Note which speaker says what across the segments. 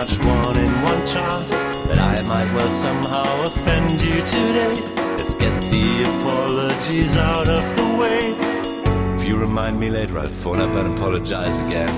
Speaker 1: much one in one chance that I might well somehow offend you today. Let's get the apologies out of the way. If you remind me later, I'll phone up and apologize again.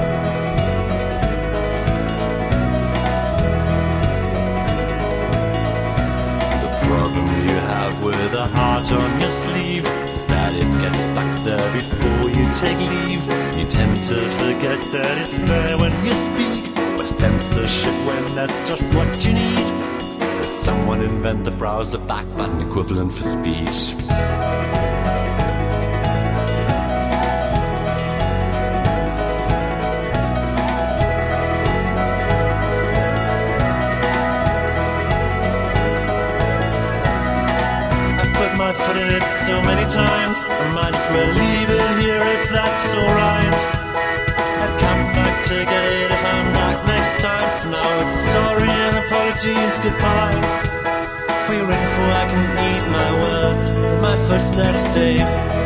Speaker 1: The problem you have with a heart on your sleeve is that it gets stuck there before you take leave. You tend to forget that it's there when you speak, or censorship when that's just what you need. Let someone invent the browser back button equivalent for speech. My foot in it so many times, I might as well leave it here if that's alright. I'd come back to get it if I'm back next time. For now it's sorry and apologies, goodbye. For your info I can eat my words, my foot's there to stay.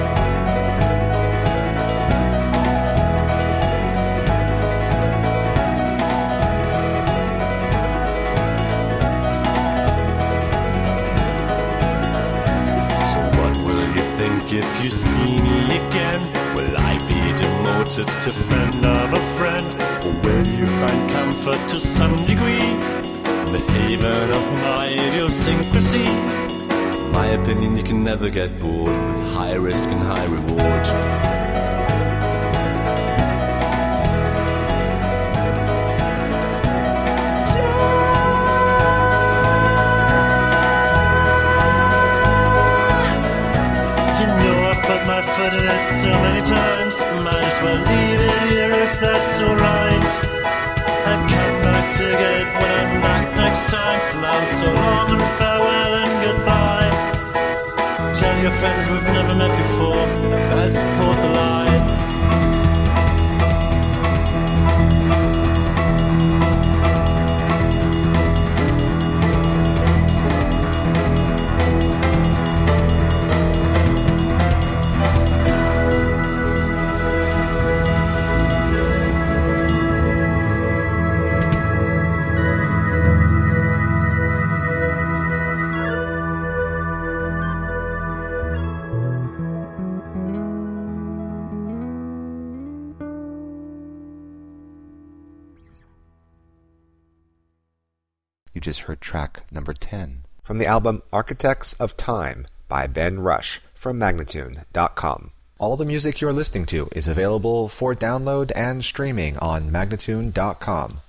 Speaker 1: If you see me again, will I be demoted to friend of a friend? Or will you find comfort to some degree in the haven of my idiosyncrasy? In my opinion, you can never get bored with high risk and high reward. My foot in it so many times, might as well leave it here if that's alright. I'd come back to get it when I'm back next time. For now it's so long and farewell and goodbye. Tell your friends we've never met before, I'll support the line.
Speaker 2: You just heard track number 10 from the album Architects of Time by Ben Rush from Magnatune.com. All the music you're listening to is available for download and streaming on Magnatune.com.